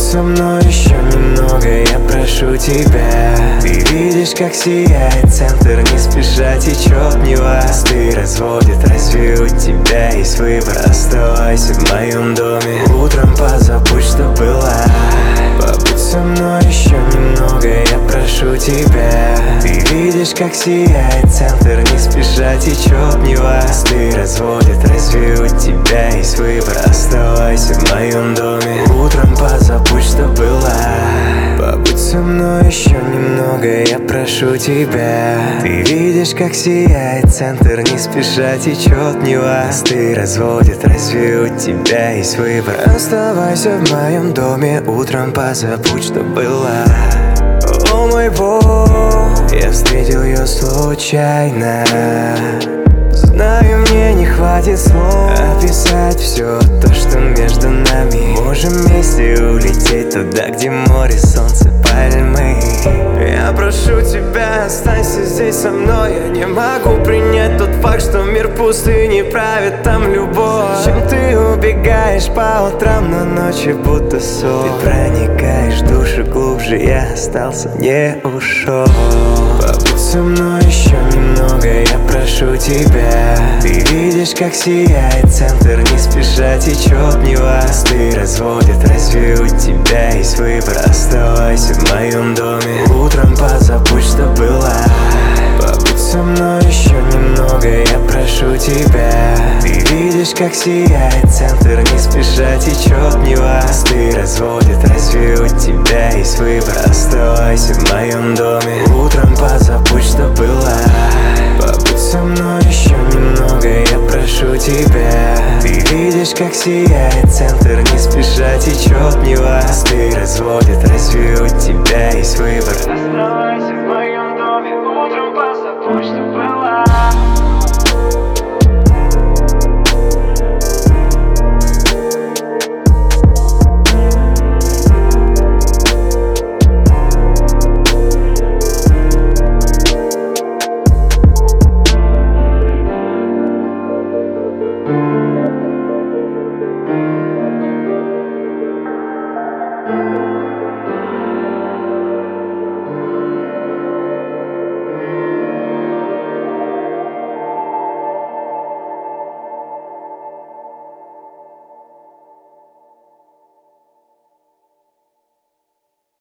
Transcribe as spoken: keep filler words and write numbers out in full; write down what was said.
со мной еще немного, я прошу тебя. Ты видишь, как сияет центр, не спеша течет Нева. Мосты разводит, разве у тебя есть выбор? Оставайся в моем доме, утром позабудь, что была. Побудь со мной еще немного, я прошу тебя. Ты видишь, как сияет центр, не спеша течет Нева. Мосты разводит, разве у тебя есть выбор? Оставайся в моем доме, утром позабудь, что была. Побудь со мной еще немного, я прошу тебя. Ты видишь, как сияет центр, не спеша течет Нева. Мосты разводит, разве у тебя есть выбор? Оставайся в моем доме, утром позабудь, что было. О мой Бог, я встретил ее случайно. Знаю, мне не хватит слов описать все то, что между нами. Можем вместе улететь туда, где море, солнце, пальмы. Я прошу тебя, останься здесь со мной. Я не могу принять тот факт, что мир пустыни правит там любовь. Чем ты убегаешь по утрам, но ночью будто сон. Ты проникаешь в душу глубже, я остался, не ушел. Побудь со мной еще немного, я прошу тебя. Ты видишь, как сияет центр, не спеша течет Нева. Мосты разводит, разве у тебя есть выбор? Оставайся в моем доме, утром позабудь, что была. Побудь со мной еще немного, я прошу тебя. Ты видишь, как сияет центр, не спеша течет Нева. Мосты разводит, разве у тебя есть выбор? Оставайся в моем доме, утром позабудь, что была. Побудь со мной еще немного, я прошу тебя. Ты видишь, как сияет центр, не спеша течет Нева. Мосты разводит, разве у тебя есть выбор? Оставайся в моем доме, утром позабудь, что